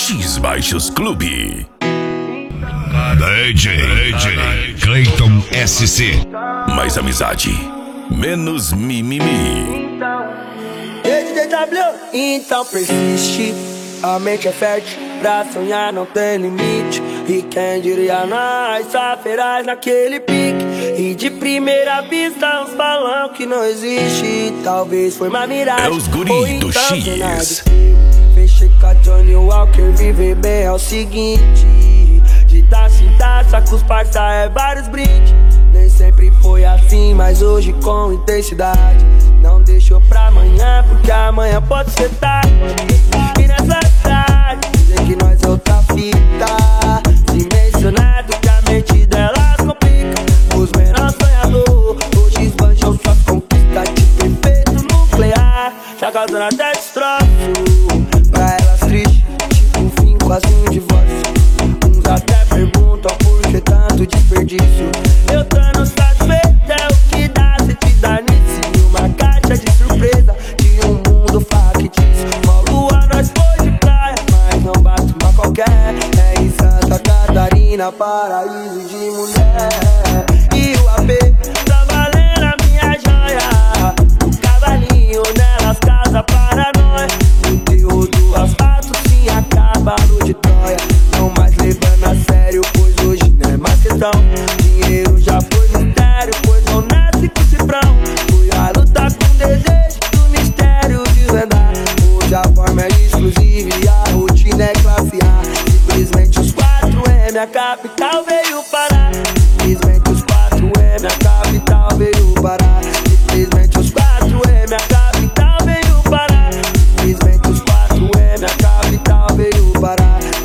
X Baixos Clube. DJ Clayton SC. Mais amizade, menos mimimi. Então persiste, a mente é fértil, pra sonhar não tem limite. E quem diria nós, feraz naquele pique. E de primeira vista uns falam que não existe. Talvez foi uma miragem, É os guri ou do então X. Fechei com a Johnny Walker, viver bem é o seguinte: de taça em taça com os parça é vários brindes. Nem sempre foi assim, mas hoje com intensidade. Não deixou pra amanhã, porque amanhã pode ser tarde. E nessa tarde, dizer que nós é outra fita. Dimensionado que a mente delas complica. Os menores sonhadores hoje esbanjam suas conquistas. Tipo efeito nuclear, já causando até destroço. Pra elas triste, tipo um fim, quase um divórcio. Uns até perguntam por que tanto desperdício. Eu tô no satisfeito, é o que dá se te dar nisso. E uma caixa de surpresa de um mundo factício. Uma lua nós foi de praia, mas não bate uma qualquer. É em Santa Catarina, paraíso de mulher. E o AP tá valendo a minha joia. O cavalinho nelas casa para nós. O teu do asfalto sim acaba no de Troia. Não mais levando a sério, pois hoje não é mais questão. Dinheiro já foi mistério, pois não nasce com cifrão. Fui a lutar com desejo do mistério desvendar. Hoje a forma é exclusiva e a rotina é classe A. Simplesmente os 4M, a capital veio parar. Simplesmente os 4M, a capital veio parar. Simplesmente os 4M, a capital veio parar. Simplesmente os 4M, a capital veio parar.